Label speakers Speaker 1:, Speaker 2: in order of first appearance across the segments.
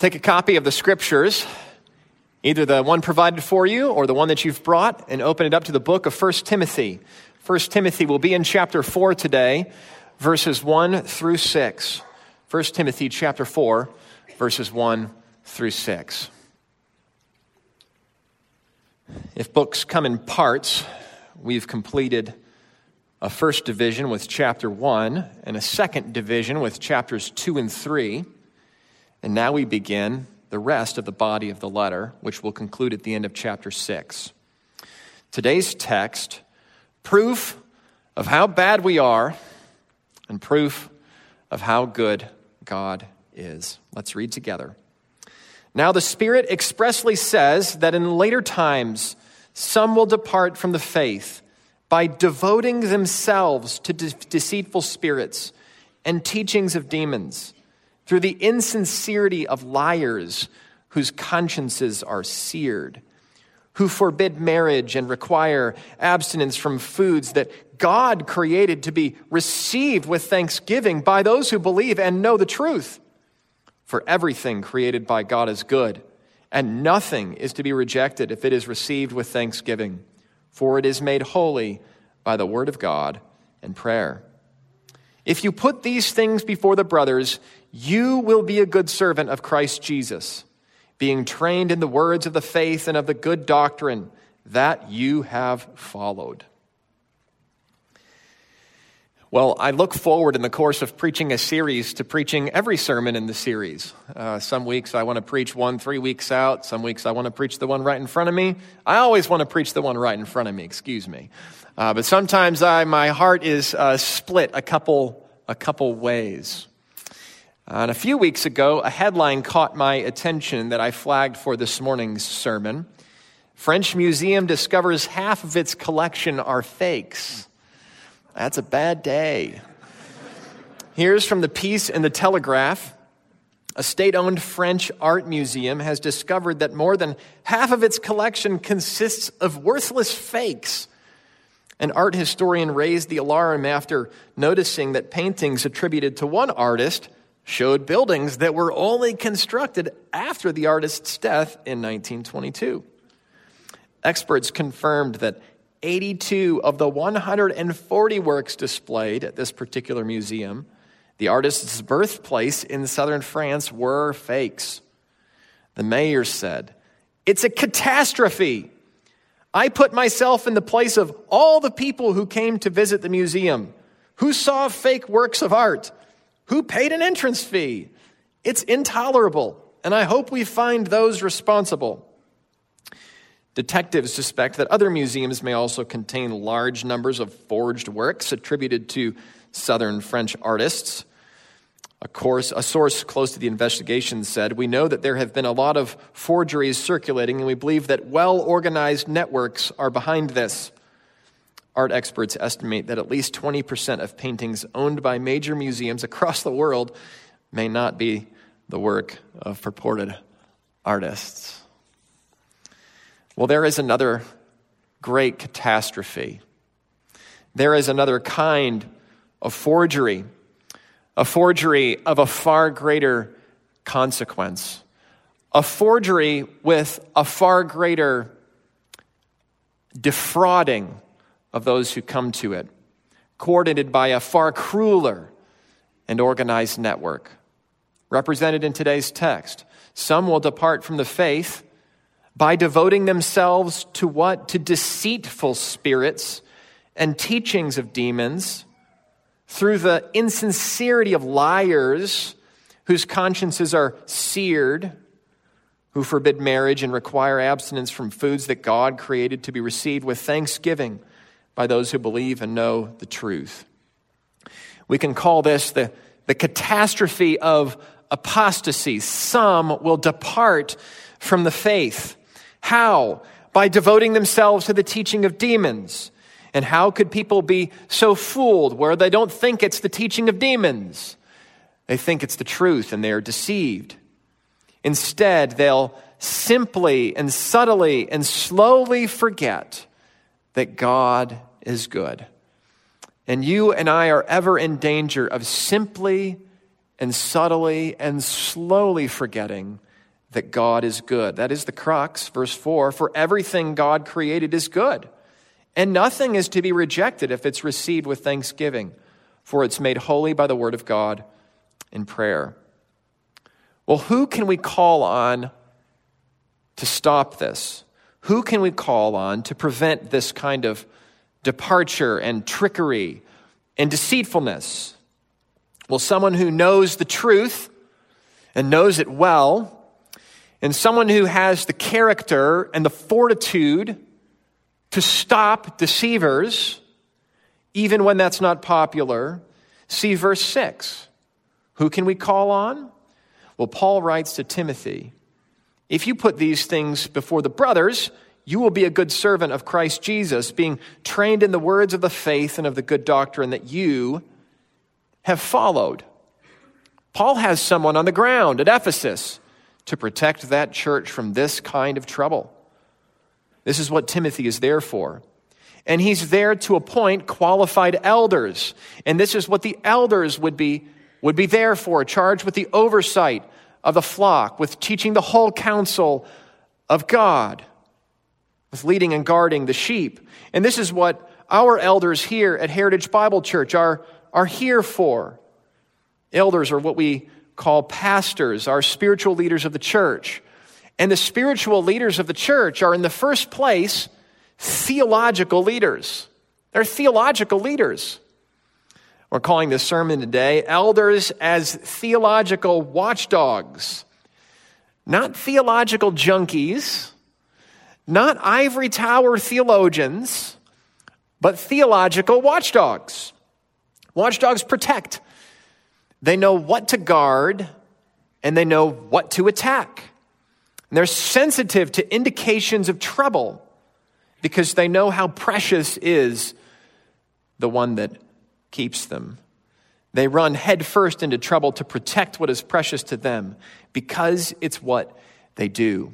Speaker 1: Take a copy of the scriptures, either the one provided for you or the one that you've brought, and open it up to the book of 1 Timothy. 1 Timothy will be in chapter 4 today, verses 1 through 6. 1 Timothy chapter 4, verses 1 through 6. If books come in parts, we've completed a first division with chapter 1 and a second division with chapters 2 and 3. And now we begin the rest of the body of the letter, which will conclude at the end of chapter 6. Today's text, proof of how bad we are and proof of how good God is. Let's read together. Now the Spirit expressly says that in later times some will depart from the faith by devoting themselves to deceitful spirits and teachings of demons, through the insincerity of liars whose consciences are seared, who forbid marriage and require abstinence from foods that God created to be received with thanksgiving by those who believe and know the truth. For everything created by God is good, and nothing is to be rejected if it is received with thanksgiving, for it is made holy by the word of God and prayer. If you put these things before the brothers, you will be a good servant of Christ Jesus, being trained in the words of the faith and of the good doctrine that you have followed. Well, I look forward in the course of preaching a series to preaching every sermon in the series. Some weeks I want to preach one 3 weeks out. Some weeks I want to preach the one right in front of me. I always want to preach the one right in front of me, excuse me. But sometimes my heart is split a couple ways. And a few weeks ago, a headline caught my attention that I flagged for this morning's sermon. French Museum discovers half of its collection are fakes. That's a bad day. Here's from the piece in the Telegraph. A state-owned French art museum has discovered that more than half of its collection consists of worthless fakes. An art historian raised the alarm after noticing that paintings attributed to one artist showed buildings that were only constructed after the artist's death in 1922. Experts confirmed that 82 of the 140 works displayed at this particular museum, the artist's birthplace in southern France, were fakes. The mayor said, "It's a catastrophe. I put myself in the place of all the people who came to visit the museum, who saw fake works of art, who paid an entrance fee. It's intolerable, and I hope we find those responsible." Detectives suspect that other museums may also contain large numbers of forged works attributed to southern French artists. A source close to the investigation said, "We know that there have been a lot of forgeries circulating, and we believe that well-organized networks are behind this." Art experts estimate that at least 20% of paintings owned by major museums across the world may not be the work of purported artists. Well, there is another great catastrophe. There is another kind of forgery, a forgery of a far greater consequence, a forgery with a far greater defrauding of those who come to it, coordinated by a far crueler and organized network. Represented in today's text, some will depart from the faith by devoting themselves to what? To deceitful spirits and teachings of demons, through the insincerity of liars whose consciences are seared, who forbid marriage and require abstinence from foods that God created to be received with thanksgiving by those who believe and know the truth. We can call this the catastrophe of apostasy. Some will depart from the faith. How? By devoting themselves to the teaching of demons. And how could people be so fooled where they don't think it's the teaching of demons? They think it's the truth and they are deceived. Instead, they'll simply and subtly and slowly forget that God is good. And you and I are ever in danger of simply and subtly and slowly forgetting that God is good. That is the crux, verse 4. For everything God created is good, and nothing is to be rejected if it's received with thanksgiving, for it's made holy by the word of God in prayer. Well, who can we call on to stop this? Who can we call on to prevent this kind of departure and trickery and deceitfulness? Well, someone who knows the truth and knows it well, and someone who has the character and the fortitude to stop deceivers, even when that's not popular. See verse 6. Who can we call on? Well, Paul writes to Timothy, if you put these things before the brothers, you will be a good servant of Christ Jesus, being trained in the words of the faith and of the good doctrine that you have followed. Paul has someone on the ground at Ephesus to protect that church from this kind of trouble. This is what Timothy is there for. And he's there to appoint qualified elders. And this is what the elders would be there for, charged with the oversight of the flock, with teaching the whole counsel of God, with leading and guarding the sheep. And this is what our elders here at Heritage Bible Church are here for. Elders are what we call pastors, our spiritual leaders of the church. And the spiritual leaders of the church are, in the first place, theological leaders. They're theological leaders. We're calling this sermon today, Elders as Theological Watchdogs. Not theological junkies, not ivory tower theologians, but theological watchdogs. Watchdogs protect. They know what to guard, and they know what to attack. And they're sensitive to indications of trouble because they know how precious is the one that keeps them. They run headfirst into trouble to protect what is precious to them because it's what they do.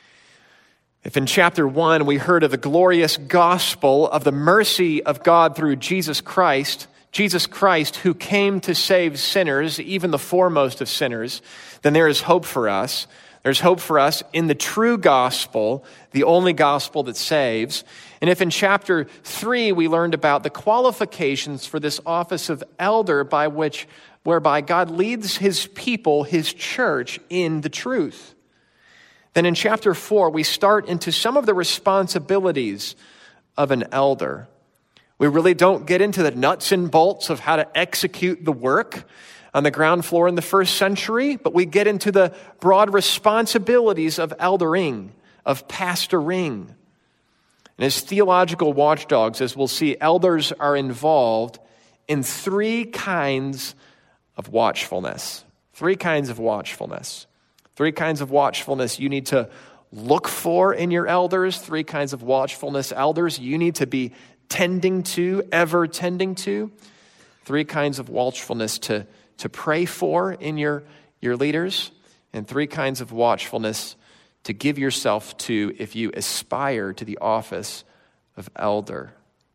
Speaker 1: If in chapter 1 we heard of the glorious gospel of the mercy of God through Jesus Christ who came to save sinners, even the foremost of sinners, then there is hope for us. There's hope for us in the true gospel, the only gospel that saves. And if in chapter 3 we learned about the qualifications for this office of elder whereby God leads his people, his church, in the truth, then in chapter 4 we start into some of the responsibilities of an elder. We really don't get into the nuts and bolts of how to execute the work on the ground floor in the first century, but we get into the broad responsibilities of eldering, of pastoring. And as theological watchdogs, as we'll see, elders are involved in three kinds of watchfulness. Three kinds of watchfulness. Three kinds of watchfulness you need to look for in your elders. Three kinds of watchfulness elders you need to be tending to, ever tending to. Three kinds of watchfulness to pray for in your leaders, and three kinds of watchfulness to give yourself to if you aspire to the office of elder.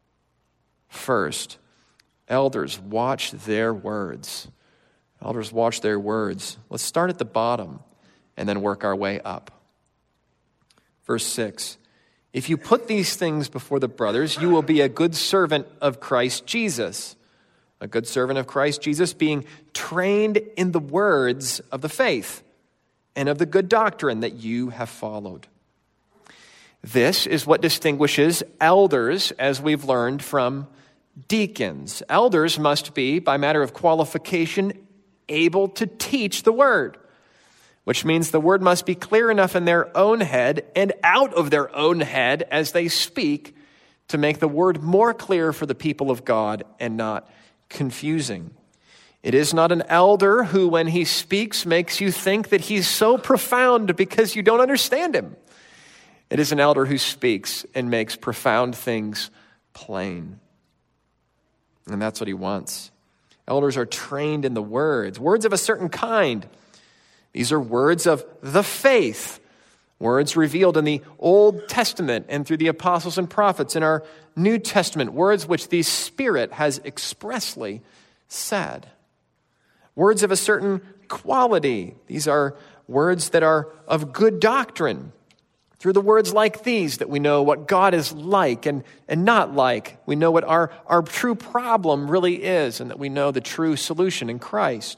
Speaker 1: First, elders watch their words. Elders watch their words. Let's start at the bottom and then work our way up. Verse 6, if you put these things before the brothers, you will be a good servant of Christ Jesus. A good servant of Christ Jesus, being trained in the words of the faith and of the good doctrine that you have followed. This is what distinguishes elders, as we've learned, from deacons. Elders must be, by matter of qualification, able to teach the word, which means the word must be clear enough in their own head and out of their own head as they speak to make the word more clear for the people of God and not confusing. It is not an elder who, when he speaks, makes you think that he's so profound because you don't understand him. It is an elder who speaks and makes profound things plain. And that's what he wants. Elders are trained in the words of a certain kind. These are words of the faith, words revealed in the Old Testament and through the apostles and prophets in our New Testament, words which the Spirit has expressly said. Words of a certain quality. These are words that are of good doctrine. Through the words like these that we know what God is like and not like. We know what our true problem really is, and that we know the true solution in Christ.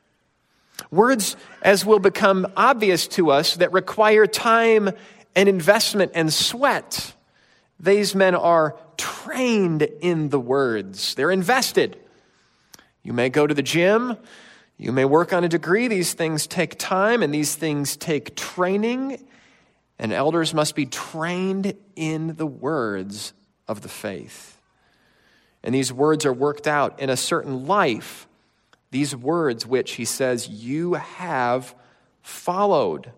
Speaker 1: Words, as will become obvious to us, that require time and investment and sweat. These men are trained in the words. They're invested. You may go to the gym. You may work on a degree. These things take time, and these things take training. And elders must be trained in the words of the faith. And these words are worked out in a certain life. These words which, he says, you have followed.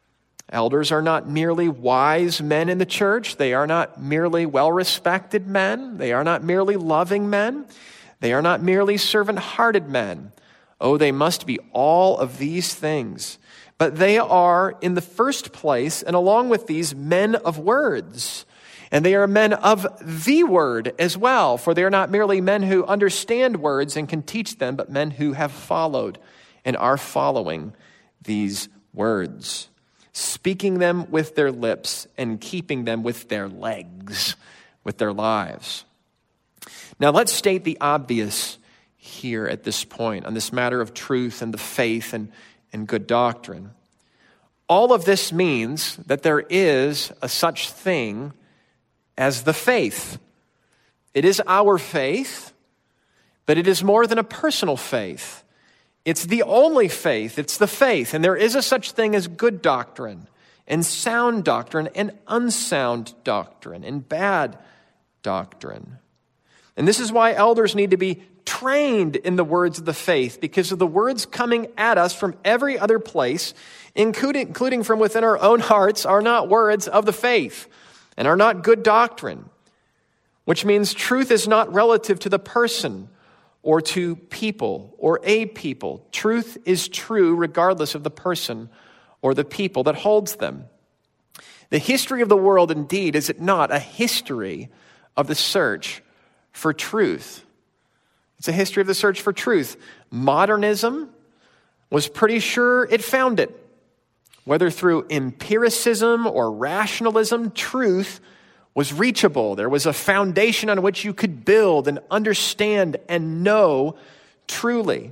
Speaker 1: Elders are not merely wise men in the church. They are not merely well-respected men. They are not merely loving men. They are not merely servant-hearted men. Oh, they must be all of these things. But they are, in the first place, and along with these, men of words. And they are men of the word as well, for they are not merely men who understand words and can teach them, but men who have followed and are following these words, speaking them with their lips and keeping them with their legs, with their lives. Now let's state the obvious here at this point on this matter of truth and the faith and good doctrine. All of this means that there is a such thing as the faith. It is our faith, but it is more than a personal faith. It's the only faith. It's the faith. And there is a such thing as good doctrine and sound doctrine and unsound doctrine and bad doctrine. And this is why elders need to be trained in the words of the faith, because of the words coming at us from every other place, including from within our own hearts, are not words of the faith and are not good doctrine, which means truth is not relative to the person or to people or a people. Truth is true regardless of the person or the people that holds them. The history of the world, indeed, is it not a history of the search for truth? It's a history of the search for truth. Modernism was pretty sure it found it. Whether through empiricism or rationalism, truth was reachable. There was a foundation on which you could build and understand and know truly.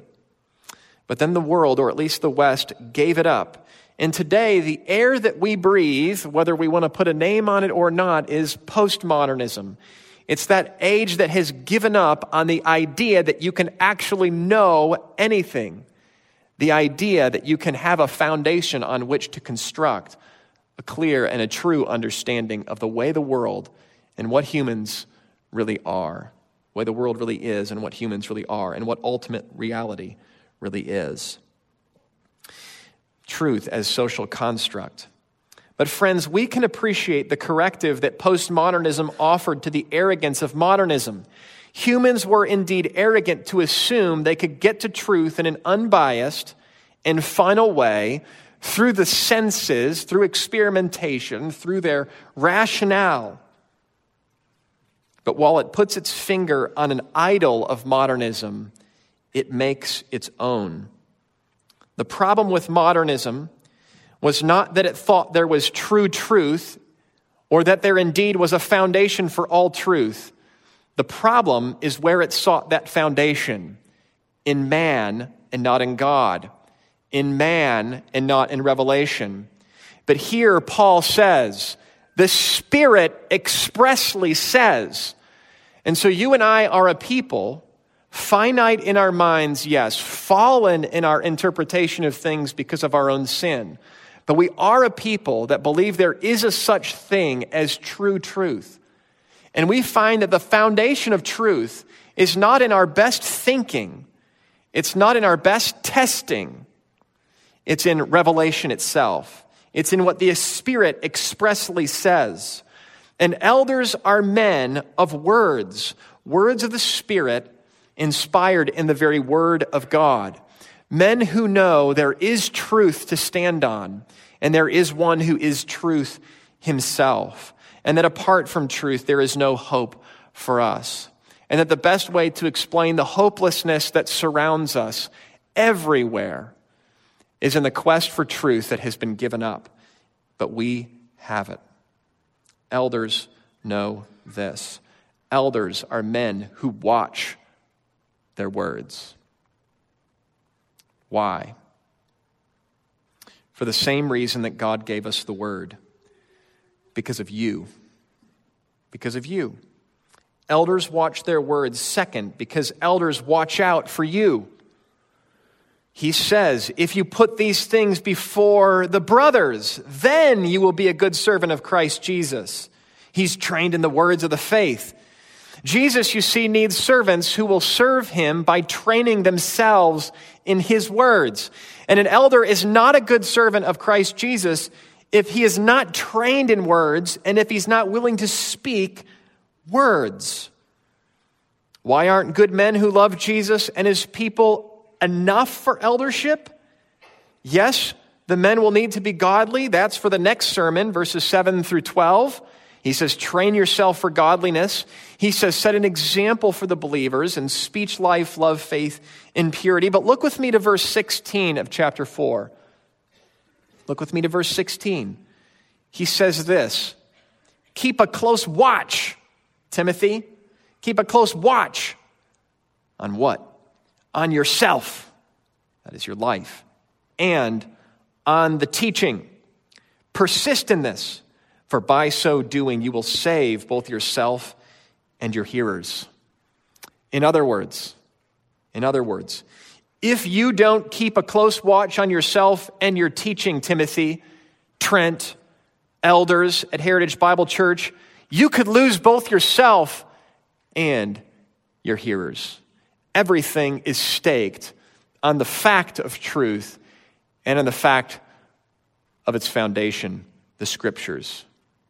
Speaker 1: But then the world, or at least the West, gave it up. And today, the air that we breathe, whether we want to put a name on it or not, is postmodernism. It's that age that has given up on the idea that you can actually know anything. The idea that you can have a foundation on which to construct a clear and a true understanding of the way the world and what humans really are, the way the world really is and what humans really are, and what ultimate reality really is. Truth as social construct. But friends, we can appreciate the corrective that postmodernism offered to the arrogance of modernism. Humans were indeed arrogant to assume they could get to truth in an unbiased and final way through the senses, through experimentation, through their rationale. But while it puts its finger on an idol of modernism, it makes its own. The problem with modernism was not that it thought there was true truth or that there indeed was a foundation for all truth. The problem is where it sought that foundation, in man and not in God, in man and not in revelation. But here Paul says, the Spirit expressly says, and so you and I are a people, finite in our minds, yes, fallen in our interpretation of things because of our own sin. But we are a people that believe there is a such thing as true truth. And we find that the foundation of truth is not in our best thinking. It's not in our best testing. It's in revelation itself. It's in what the Spirit expressly says. And elders are men of words, words of the Spirit inspired in the very Word of God. Men who know there is truth to stand on, and there is one who is truth himself, and that apart from truth, there is no hope for us. And that the best way to explain the hopelessness that surrounds us everywhere is in the quest for truth that has been given up, but we have it. Elders know this. Elders are men who watch their words. Why? For the same reason that God gave us the word. Because of you. Because of you. Elders watch their words. Second, because elders watch out for you. He says, if you put these things before the brothers, then you will be a good servant of Christ Jesus. He's trained in the words of the faith. Jesus, you see, needs servants who will serve him by training themselves in his words. And an elder is not a good servant of Christ Jesus if he is not trained in words and if he's not willing to speak words. Why aren't good men who love Jesus and his people enough for eldership? Yes, the men will need to be godly. That's for the next sermon, verses 7 through 12. He says, train yourself for godliness. He says, set an example for the believers in speech, life, love, faith, and purity. But look with me to verse 16 of chapter 4. Look with me to verse 16. He says this, keep a close watch, Timothy. Keep a close watch on what? On yourself. That is your life. And on the teaching. Persist in this. For by so doing, you will save both yourself and your hearers. In other words, if you don't keep a close watch on yourself and your teaching, Timothy, Trent, elders at Heritage Bible Church, you could lose both yourself and your hearers. Everything is staked on the fact of truth and on the fact of its foundation, the Scriptures.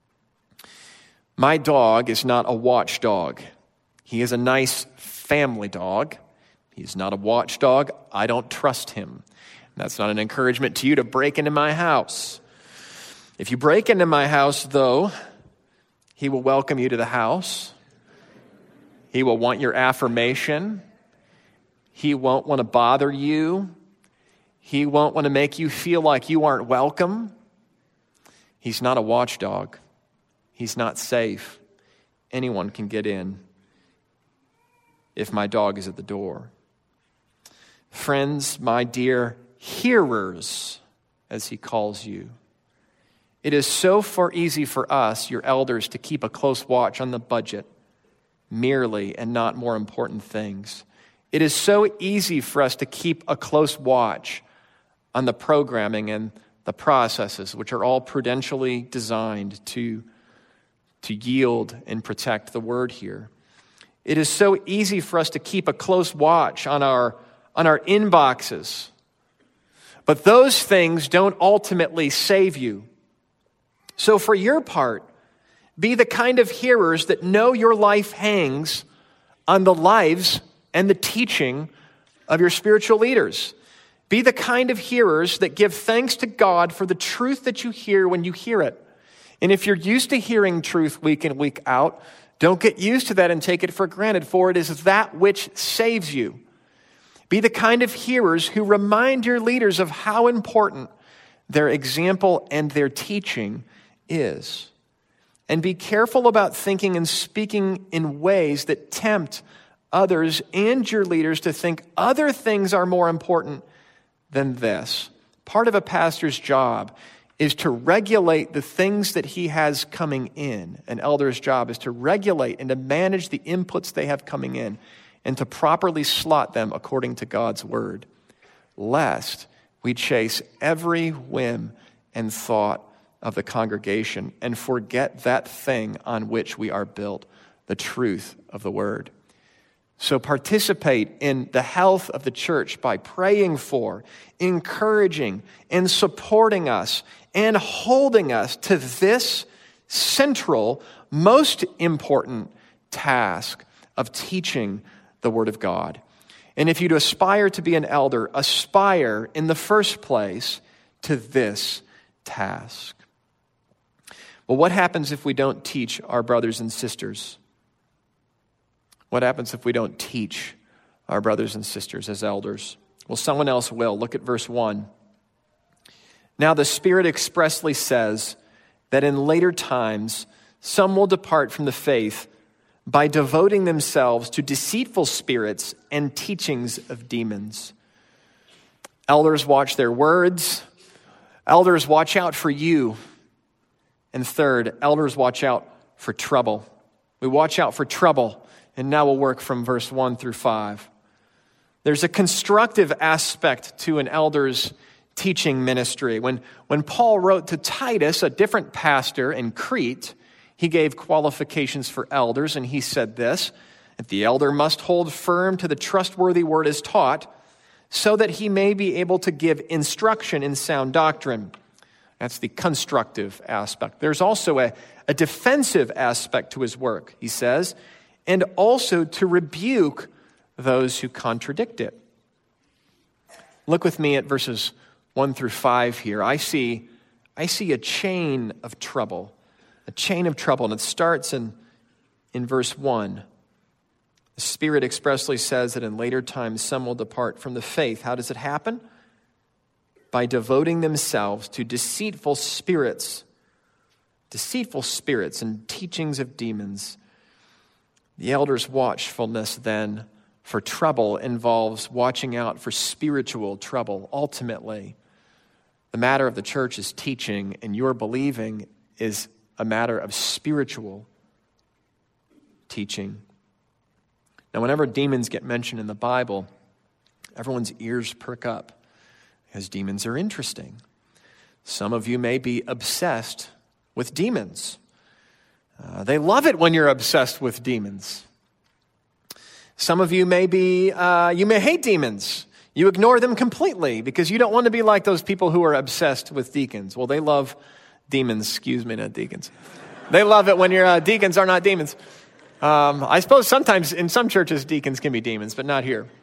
Speaker 1: My dog is not a watchdog. He is a nice family dog. He's not a watchdog. I don't trust him. That's not an encouragement to you to break into my house. If you break into my house, though, he will welcome you to the house. He will want your affirmation. He won't want to bother you. He won't want to make you feel like you aren't welcome. He's not a watchdog. He's not safe. Anyone can get in if my dog is at the door. Friends, my dear hearers, as he calls you, it is so easy for us, your elders, to keep a close watch on the budget merely and not more important things. It is so easy for us to keep a close watch on the programming and the processes, which are all prudentially designed to yield and protect the word here. It is so easy for us to keep a close watch on our inboxes. But those things don't ultimately save you. So for your part, be the kind of hearers that know your life hangs on the lives and the teaching of your spiritual leaders. Be the kind of hearers that give thanks to God for the truth that you hear when you hear it. And if you're used to hearing truth week in, week out, don't get used to that and take it for granted, for it is that which saves you. Be the kind of hearers who remind your leaders of how important their example and their teaching is. And be careful about thinking and speaking in ways that tempt others and your leaders to think other things are more important than this. Part of a pastor's job is to regulate the things that he has coming in. An elder's job is to regulate and to manage the inputs they have coming in and to properly slot them according to God's word, lest we chase every whim and thought of the congregation and forget that thing on which we are built, the truth of the word. So participate in the health of the church by praying for, encouraging, and supporting us and holding us to this central, most important task of teaching the Word of God. And if you'd aspire to be an elder, aspire in the first place to this task. Well, what happens if we don't teach our brothers and sisters? What happens if we don't teach our brothers and sisters as elders? Well, someone else will. Look at verse 1. Now the Spirit expressly says that in later times some will depart from the faith by devoting themselves to deceitful spirits and teachings of demons. Elders, watch their words. Elders, watch out for you. And third, elders, watch out for trouble. We watch out for trouble, and now we'll work from verse 1 through 5. There's a constructive aspect to an elder's teaching ministry. When Paul wrote to Titus, a different pastor in Crete, he gave qualifications for elders, and he said this, that the elder must hold firm to the trustworthy word as taught, so that he may be able to give instruction in sound doctrine. That's the constructive aspect. There's also a defensive aspect to his work, he says, and also to rebuke those who contradict it. Look with me at verses 1 through 5 here. I see a chain of trouble. A chain of trouble, and it starts in verse 1. The Spirit expressly says that in later times some will depart from the faith. How does it happen? By devoting themselves to deceitful spirits and teachings of demons. The elder's watchfulness then for trouble involves watching out for spiritual trouble. Ultimately, the matter of the church's teaching and your believing is a matter of spiritual teaching. Now, whenever demons get mentioned in the Bible, everyone's ears perk up because demons are interesting. Some of you may be obsessed with demons. They love it when you're obsessed with demons. Some of you may hate demons. You ignore them completely because you don't want to be like those people who are obsessed with deacons. Well, they love demons, not deacons. They love it when your deacons are not demons. I suppose sometimes in some churches deacons can be demons, but not here.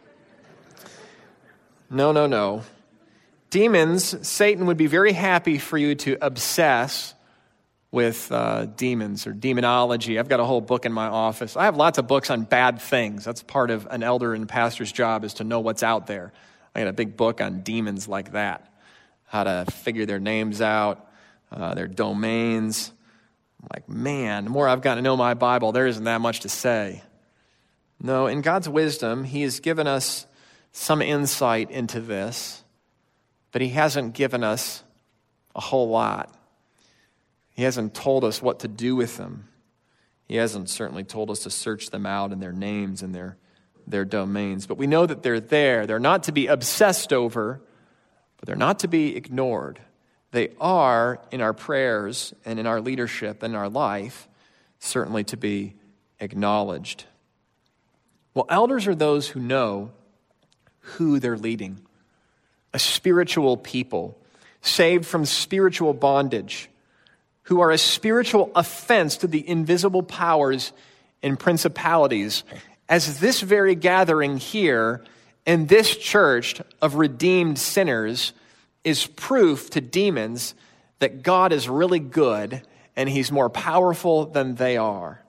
Speaker 1: No. Demons, Satan would be very happy for you to obsess with demons or demonology. I've got a whole book in my office. I have lots of books on bad things. That's part of an elder and pastor's job, is to know what's out there. I got a big book on demons like that, how to figure their names out, their domains. I'm like, man, the more I've gotten to know my Bible, there isn't that much to say. No, in God's wisdom, He has given us some insight into this, but He hasn't given us a whole lot. He hasn't told us what to do with them. He hasn't certainly told us to search them out and their names and their domains. But we know that they're there. They're not to be obsessed over, but they're not to be ignored. They are in our prayers and in our leadership and our life, certainly to be acknowledged. Well, elders are those who know who they're leading. A spiritual people, saved from spiritual bondage, who are a spiritual offense to the invisible powers and principalities, as this very gathering here in this church of redeemed sinners is proof to demons that God is really good and He's more powerful than they are.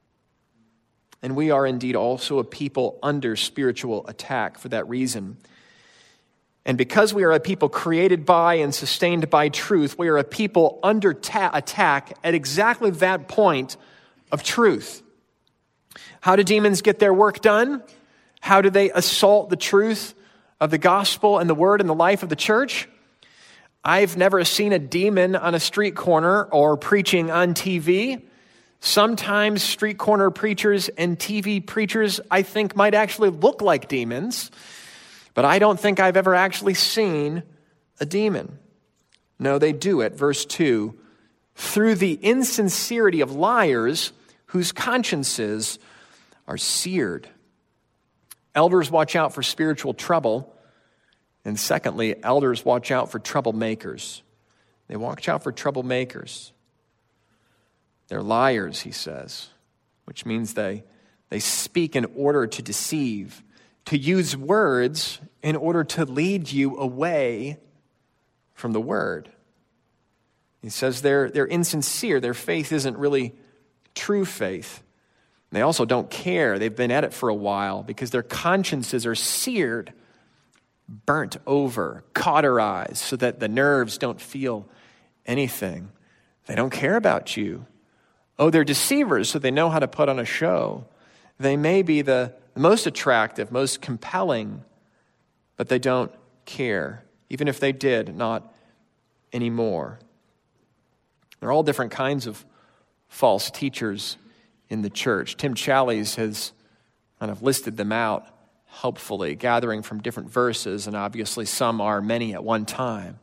Speaker 1: And we are indeed also a people under spiritual attack for that reason. And because we are a people created by and sustained by truth, we are a people under attack at exactly that point of truth. How do demons get their work done? How do they assault the truth of the gospel and the word and the life of the church? I've never seen a demon on a street corner or preaching on TV. Sometimes street corner preachers and TV preachers, I think, might actually look like demons. But I don't think I've ever actually seen a demon. No, they do it. Verse 2, through the insincerity of liars whose consciences are seared. Elders watch out for spiritual trouble. And secondly, elders watch out for troublemakers. They watch out for troublemakers. They're liars, he says, which means they speak in order to deceive, to use words in order to lead you away from the word. He says they're insincere. Their faith isn't really true faith. They also don't care. They've been at it for a while because their consciences are seared burnt over, cauterized so that the nerves don't feel anything. They don't care about you. Oh, they're deceivers, so they know how to put on a show. They may be the most attractive, most compelling, but they don't care. Even if they did, not anymore. There are all different kinds of false teachers in the church. Tim Challies has kind of listed them out helpfully, gathering from different verses, and obviously some are many at one time.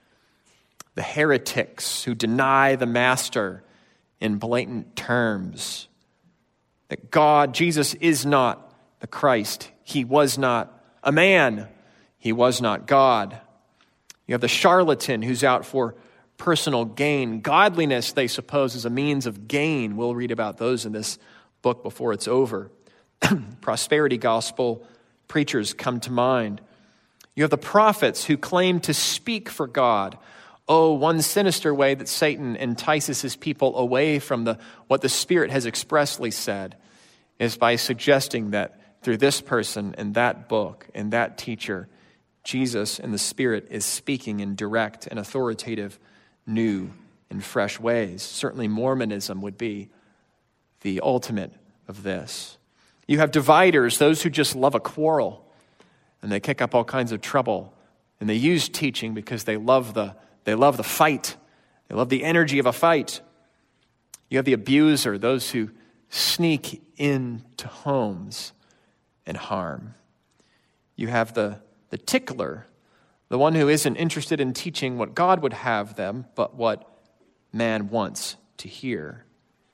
Speaker 1: The heretics who deny the master in blatant terms. That God, Jesus, is not the Christ. He was not a man. He was not God. You have the charlatan who's out for personal gain. Godliness, they suppose, is a means of gain. We'll read about those in this book before it's over. Prosperity gospel preachers come to mind. You have the prophets who claim to speak for God. Oh, one sinister way that Satan entices his people away from what the Spirit has expressly said is by suggesting that through this person and that book and that teacher, Jesus and the Spirit is speaking in direct and authoritative, new and fresh ways. Certainly Mormonism would be the ultimate of this. You have dividers, those who just love a quarrel, and they kick up all kinds of trouble, and they use teaching because they love the fight. They love the energy of a fight. You have the abuser, those who sneak into homes and harm. You have the tickler, the one who isn't interested in teaching what God would have them, but what man wants to hear.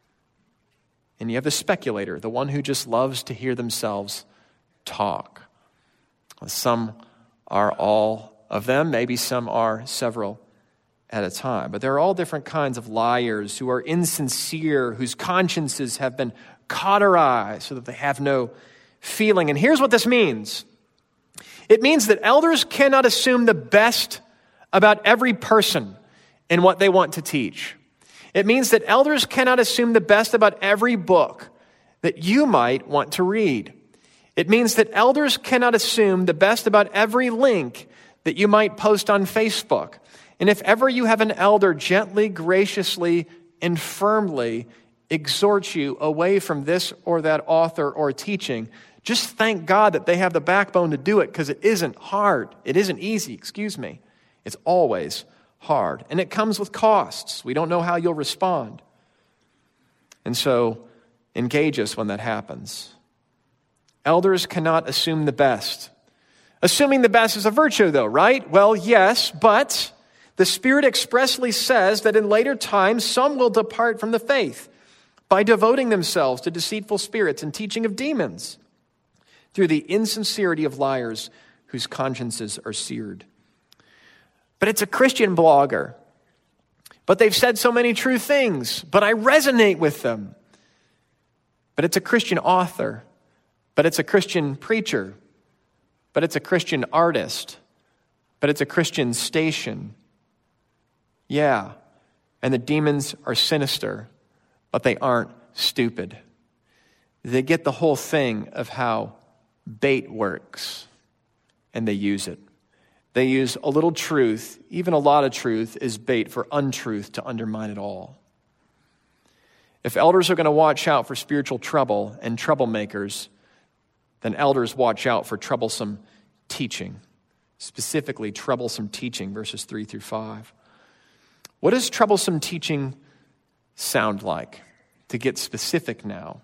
Speaker 1: And you have the speculator, the one who just loves to hear themselves talk. Some are all of them, maybe some are several at a time. But there are all different kinds of liars who are insincere, whose consciences have been cauterized so that they have no feeling. And here's what this means. It means that elders cannot assume the best about every person in what they want to teach. It means that elders cannot assume the best about every book that you might want to read. It means that elders cannot assume the best about every link that you might post on Facebook. And if ever you have an elder gently, graciously, and firmly exhort you away from this or that author or teaching, just thank God that they have the backbone to do it, because it isn't hard. It isn't easy, It's always hard. And it comes with costs. We don't know how you'll respond. And so, engage us when that happens. Elders cannot assume the best. Assuming the best is a virtue, though, right? Well, yes, but the Spirit expressly says that in later times some will depart from the faith by devoting themselves to deceitful spirits and teaching of demons through the insincerity of liars whose consciences are seared. But it's a Christian blogger. But they've said so many true things, but I resonate with them. But it's a Christian author. But it's a Christian preacher. But it's a Christian artist. But it's a Christian station. Yeah, and the demons are sinister, but they aren't stupid. They get the whole thing of how bait works, and they use it. They use a little truth, even a lot of truth, as bait for untruth to undermine it all. If elders are going to watch out for spiritual trouble and troublemakers, then elders watch out for troublesome teaching, specifically troublesome teaching, verses 3 through 5. What does troublesome teaching sound like? To get specific now,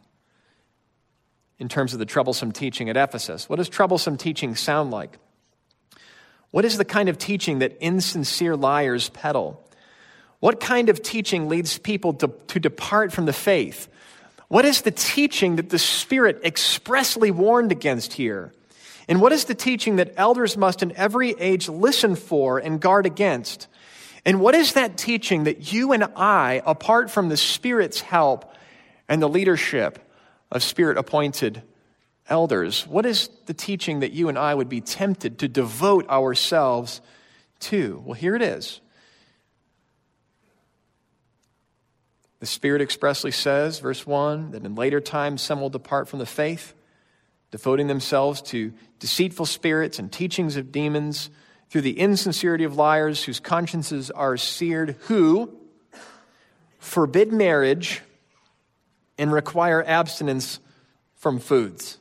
Speaker 1: in terms of the troublesome teaching at Ephesus, what does troublesome teaching sound like? What is the kind of teaching that insincere liars peddle? What kind of teaching leads people to depart from the faith? What is the teaching that the Spirit expressly warned against here? And what is the teaching that elders must in every age listen for and guard against? And what is that teaching that you and I, apart from the Spirit's help and the leadership of Spirit-appointed elders, what is the teaching that you and I would be tempted to devote ourselves to? Well, here it is. The Spirit expressly says, verse 1, that in later times some will depart from the faith. devoting themselves to deceitful spirits and teachings of demons, through the insincerity of liars whose consciences are seared, who forbid marriage and require abstinence from foods.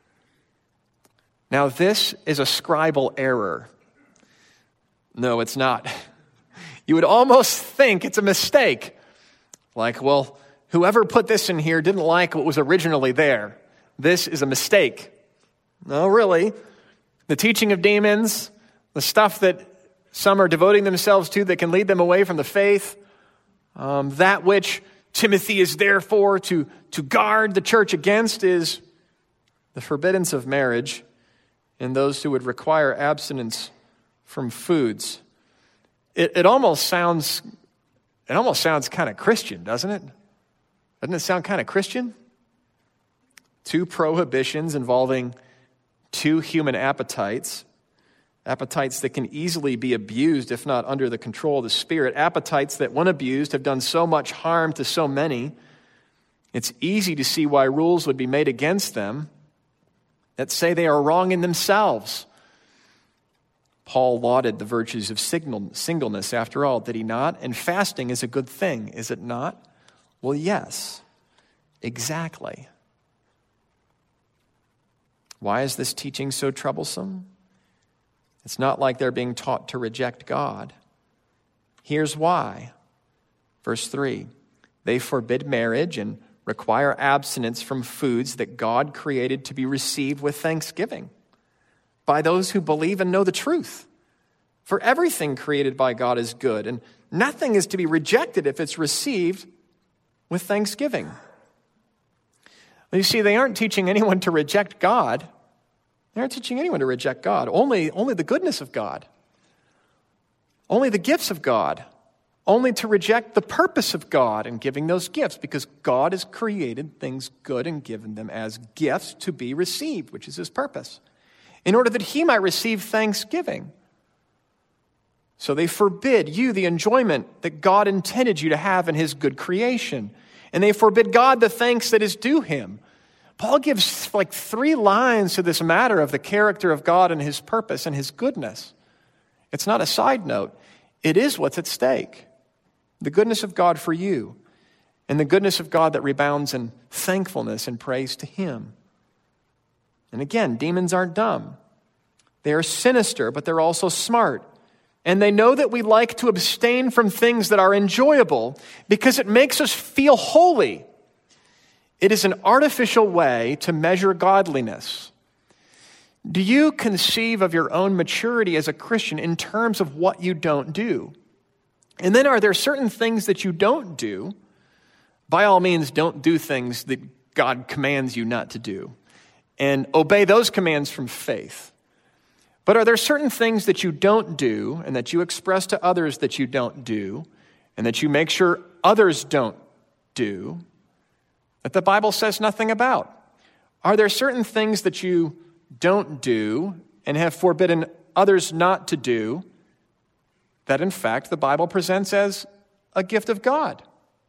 Speaker 1: Now, this is a scribal error. No, it's not. You would almost think it's a mistake. Like, well, whoever put this in here didn't like what was originally there. This is a mistake. No, really. The teaching of demons, the stuff that some are devoting themselves to that can lead them away from the faith, that which Timothy is there for to guard the church against is the forbiddance of marriage and those who would require abstinence from foods. It almost sounds kind of Christian, doesn't it? Doesn't it sound kind of Christian? 2 prohibitions involving 2 human appetites that can easily be abused if not under the control of the Spirit, appetites that, when abused, have done so much harm to so many. It's easy to see why rules would be made against them that say they are wrong in themselves. Paul lauded the virtues of singleness, after all, did he not? And fasting is a good thing, is it not? Well, yes, exactly. Why is this teaching so troublesome? It's not like they're being taught to reject God. Here's why. Verse 3, they forbid marriage and require abstinence from foods that God created to be received with thanksgiving by those who believe and know the truth. For everything created by God is good, and nothing is to be rejected if it's received with thanksgiving. Well, you see, they aren't teaching anyone to reject God. They aren't teaching anyone to reject God. Only the goodness of God. Only the gifts of God. Only to reject the purpose of God in giving those gifts, because God has created things good and given them as gifts to be received, which is his purpose, in order that he might receive thanksgiving. So they forbid you the enjoyment that God intended you to have in his good creation. And they forbid God the thanks that is due him. Paul gives like 3 lines to this matter of the character of God and his purpose and his goodness. It's not a side note. It is what's at stake. The goodness of God for you, and the goodness of God that rebounds in thankfulness and praise to him. And again, demons aren't dumb. They are sinister, but they're also smart. And they know that we like to abstain from things that are enjoyable because it makes us feel holy. It is an artificial way to measure godliness. Do you conceive of your own maturity as a Christian in terms of what you don't do? And then are there certain things that you don't do? By all means, don't do things that God commands you not to do. And obey those commands from faith. But are there certain things that you don't do and that you express to others that you don't do and that you make sure others don't do that the Bible says nothing about? Are there certain things that you don't do and have forbidden others not to do that, in fact, the Bible presents as a gift of God?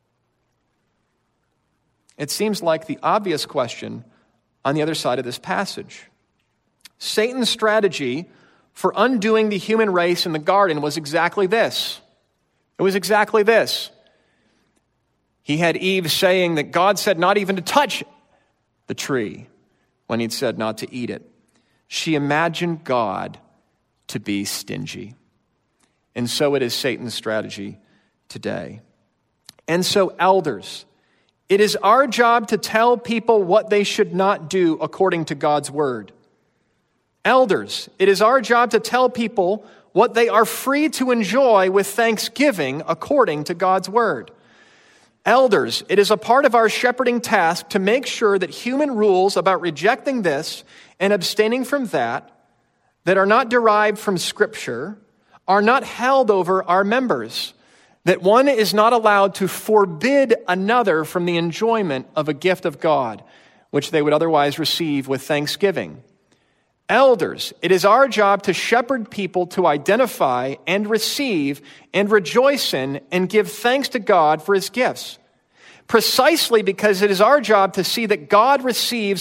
Speaker 1: It seems like the obvious question on the other side of this passage. Satan's strategy for undoing the human race in the garden was exactly this. It was exactly this. He had Eve saying that God said not even to touch the tree when he'd said not to eat it. She imagined God to be stingy. And so it is Satan's strategy today. And so, elders, it is our job to tell people what they should not do according to God's word. Elders, it is our job to tell people what they are free to enjoy with thanksgiving according to God's word. Elders, it is a part of our shepherding task to make sure that human rules about rejecting this and abstaining from that are not derived from Scripture are not held over our members, that one is not allowed to forbid another from the enjoyment of a gift of God, which they would otherwise receive with thanksgiving. Elders, it is our job to shepherd people to identify and receive and rejoice in and give thanks to God for his gifts, precisely because it is our job to see that God receives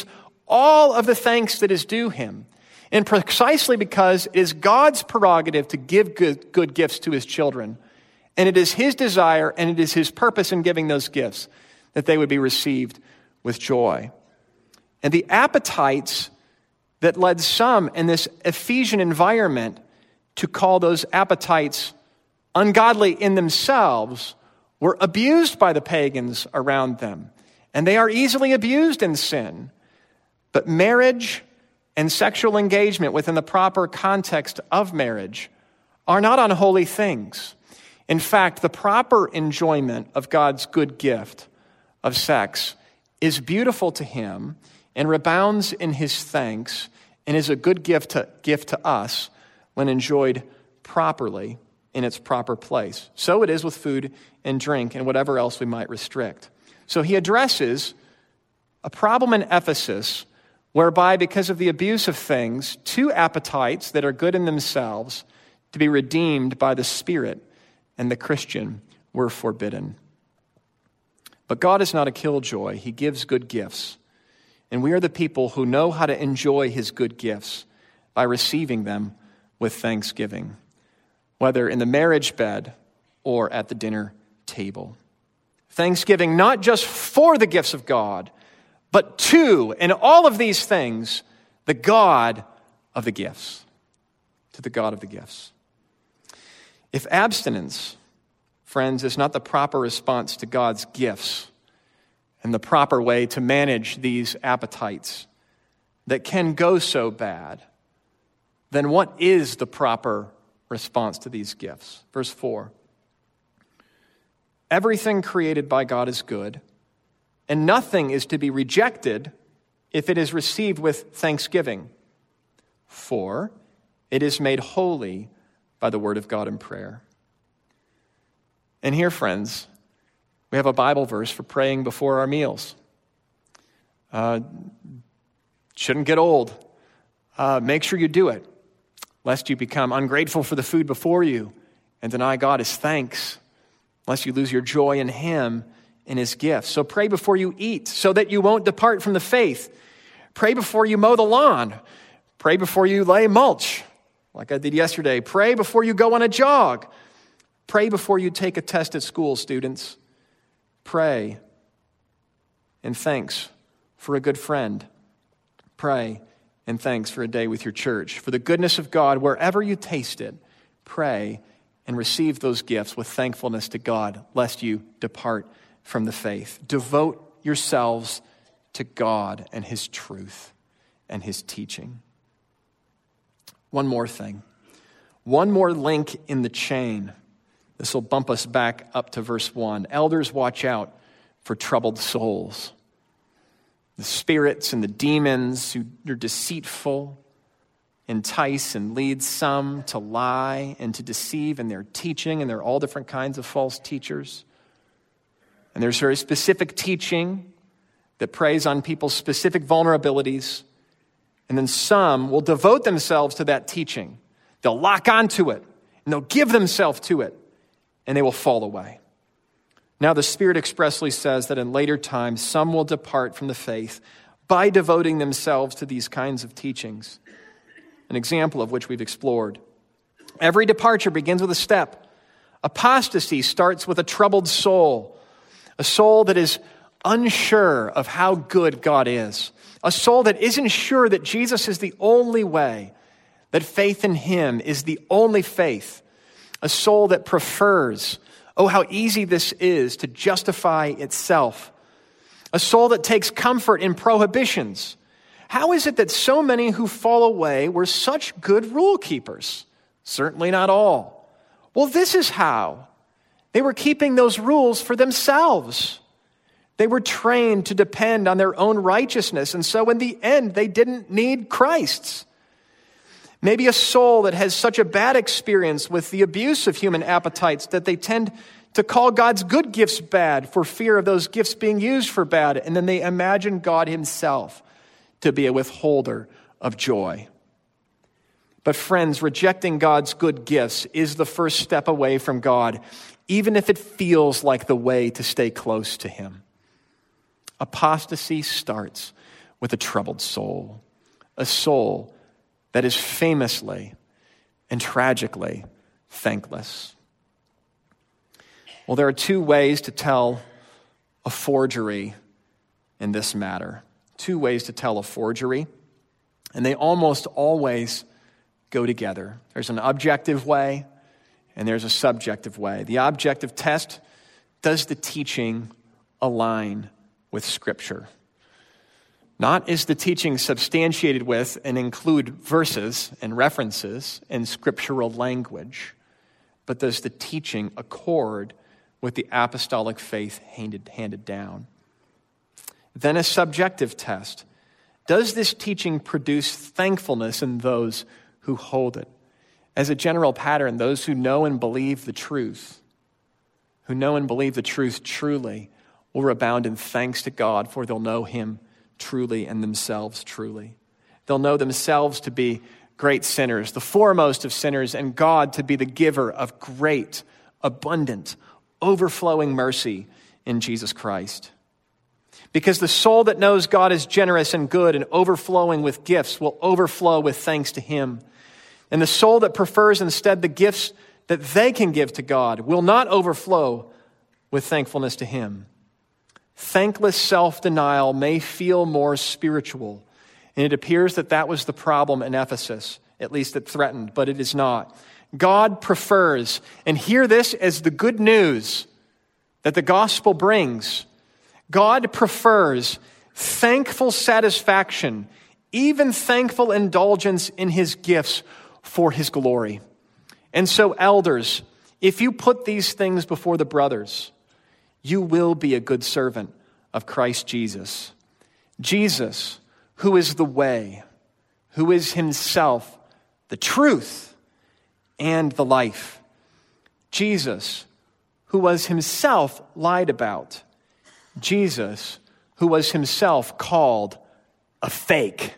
Speaker 1: all of the thanks that is due him. And precisely because it is God's prerogative to give good gifts to his children, and it is his desire and it is his purpose in giving those gifts that they would be received with joy. And the appetites that led some in this Ephesian environment to call those appetites ungodly in themselves were abused by the pagans around them. And they are easily abused in sin. But marriage and sexual engagement within the proper context of marriage are not unholy things. In fact, the proper enjoyment of God's good gift of sex is beautiful to him and rebounds in his thanks and is a good gift to us when enjoyed properly in its proper place. So it is with food and drink and whatever else we might restrict. So he addresses a problem in Ephesus whereby, because of the abuse of things, two appetites that are good in themselves to be redeemed by the Spirit and the Christian were forbidden. But God is not a killjoy. He gives good gifts. And we are the people who know how to enjoy his good gifts by receiving them with thanksgiving, whether in the marriage bed or at the dinner table. Thanksgiving not just for the gifts of God, but to, in all of these things, the God of the gifts. To the God of the gifts. If abstinence, friends, is not the proper response to God's gifts and the proper way to manage these appetites that can go so bad, then what is the proper response to these gifts? Verse 4. Everything created by God is good, and nothing is to be rejected if it is received with thanksgiving, for it is made holy by the word of God in prayer. And here, friends, we have a Bible verse for praying before our meals. Shouldn't get old. Make sure you do it, lest you become ungrateful for the food before you and deny God his thanks, lest you lose your joy in him and his gifts. So pray before you eat so that you won't depart from the faith. Pray before you mow the lawn. Pray before you lay mulch, like I did yesterday. Pray before you go on a jog. Pray before you take a test at school, students. Pray and thanks for a good friend. Pray and thanks for a day with your church. For the goodness of God, wherever you taste it, pray and receive those gifts with thankfulness to God, lest you depart from the faith. Devote yourselves to God and his truth and his teaching. One more thing. One more link in the chain. This will bump us back up to verse 1. Elders, watch out for troubled souls. The spirits and the demons who are deceitful entice and lead some to lie and to deceive in their teaching, and there are all different kinds of false teachers. And there's very specific teaching that preys on people's specific vulnerabilities, and then some will devote themselves to that teaching. They'll lock onto it, and they'll give themselves to it, and they will fall away. Now the Spirit expressly says that in later times, some will depart from the faith by devoting themselves to these kinds of teachings, an example of which we've explored. Every departure begins with a step. Apostasy starts with a troubled soul, a soul that is unsure of how good God is, a soul that isn't sure that Jesus is the only way, that faith in him is the only faith, a soul that prefers, oh, how easy this is to justify itself, a soul that takes comfort in prohibitions. How is it that so many who fall away were such good rule keepers? Certainly not all. Well, this is how. They were keeping those rules for themselves. They were trained to depend on their own righteousness, and so in the end, they didn't need Christ's. Maybe a soul that has such a bad experience with the abuse of human appetites that they tend to call God's good gifts bad for fear of those gifts being used for bad, and then they imagine God himself to be a withholder of joy. But friends, rejecting God's good gifts is the first step away from God, even if it feels like the way to stay close to him. Apostasy starts with a troubled soul, a soul that is famously and tragically thankless. Well, there are two ways to tell a forgery in this matter. Two ways to tell a forgery, and they almost always go together. There's an objective way, and there's a subjective way. The objective test: does the teaching align with Scripture? Not is the teaching substantiated with and include verses and references and scriptural language, but does the teaching accord with the apostolic faith handed down? Then a subjective test: does this teaching produce thankfulness in those who hold it? As a general pattern, those who know and believe the truth, truly, will abound in thanks to God, for they'll know him truly and themselves truly. They'll know themselves to be great sinners, the foremost of sinners, and God to be the giver of great, abundant, overflowing mercy in Jesus Christ. Because the soul that knows God is generous and good and overflowing with gifts will overflow with thanks to him. And the soul that prefers instead the gifts that they can give to God will not overflow with thankfulness to him. Thankless self-denial may feel more spiritual, and it appears that that was the problem in Ephesus. At least it threatened, but it is not. God prefers, and hear this as the good news that the gospel brings. God prefers thankful satisfaction, even thankful indulgence in his gifts for his glory. And so, elders, if you put these things before the brothers, you will be a good servant of Christ Jesus. Jesus, who is the way, who is himself the truth and the life. Jesus, who was himself lied about. Jesus, who was himself called a fake,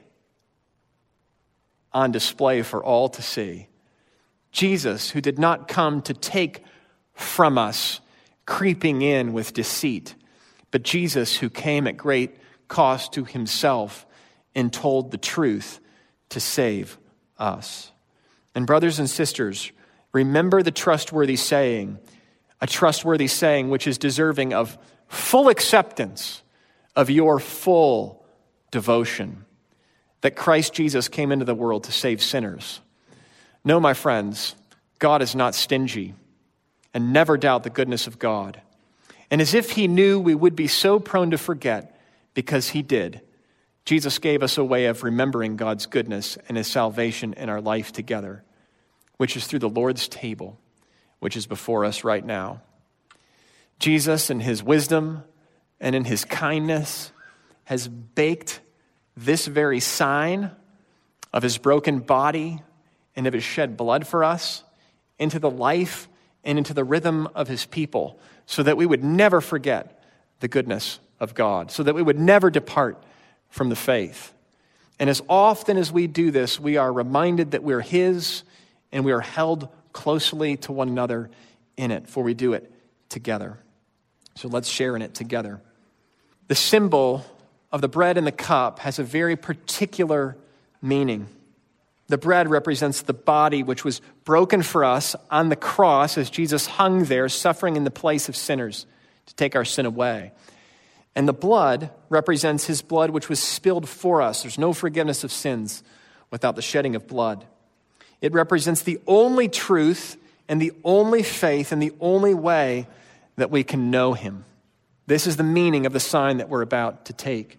Speaker 1: on display for all to see. Jesus, who did not come to take from us, creeping in with deceit, but Jesus, who came at great cost to himself and told the truth to save us. And brothers and sisters, remember the trustworthy saying, a trustworthy saying which is deserving of full acceptance of your full devotion, that Christ Jesus came into the world to save sinners. No, my friends, God is not stingy, and never doubt the goodness of God. And as if he knew we would be so prone to forget, because he did, Jesus gave us a way of remembering God's goodness and his salvation in our life together, which is through the Lord's table, which is before us right now. Jesus, in his wisdom and in his kindness, has baked this very sign of his broken body and of his shed blood for us into the life and into the rhythm of his people, so that we would never forget the goodness of God, so that we would never depart from the faith. And as often as we do this, we are reminded that we're his, and we are held closely to one another in it, for we do it together. So let's share in it together. The symbol of the bread and the cup has a very particular meaning. The bread represents the body which was broken for us on the cross as Jesus hung there, suffering in the place of sinners to take our sin away. And the blood represents his blood which was spilled for us. There's no forgiveness of sins without the shedding of blood. It represents the only truth and the only faith and the only way that we can know him. This is the meaning of the sign that we're about to take.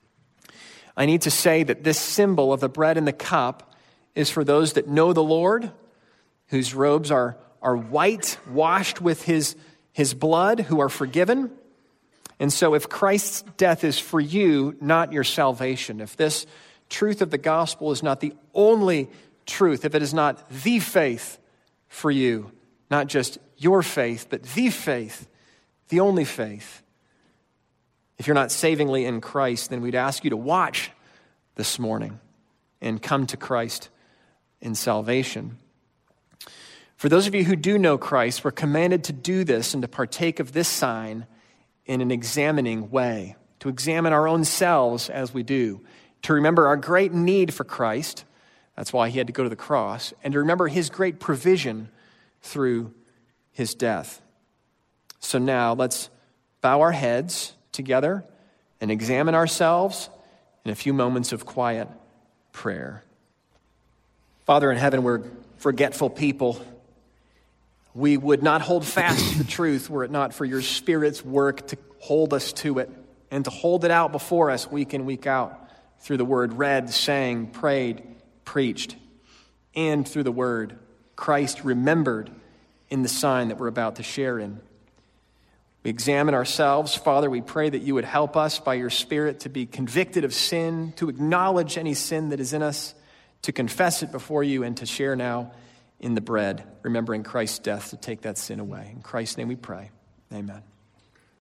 Speaker 1: I need to say that this symbol of the bread and the cup is for those that know the Lord, whose robes are white, washed with his blood, who are forgiven. And so if Christ's death is for you, not your salvation, if this truth of the gospel is not the only truth, if it is not the faith for you, not just your faith, but the faith, the only faith, if you're not savingly in Christ, then we'd ask you to watch this morning and come to Christ in salvation. For those of you who do know Christ, we're commanded to do this and to partake of this sign in an examining way. to examine our own selves as we do, to remember our great need for Christ. That's why he had to go to the cross, and to remember his great provision through his death. So now let's bow our heads together and examine ourselves in a few moments of quiet prayer. Father in heaven, we're forgetful people. We would not hold fast to the truth were it not for your Spirit's work to hold us to it and to hold it out before us week in, week out through the word read, sang, prayed, preached, and through the word Christ remembered in the sign that we're about to share in. We examine ourselves. Father, we pray that you would help us by your Spirit to be convicted of sin, to acknowledge any sin that is in us, to confess it before you, and to share now in the bread, remembering Christ's death to take that sin away. In Christ's name we pray. Amen.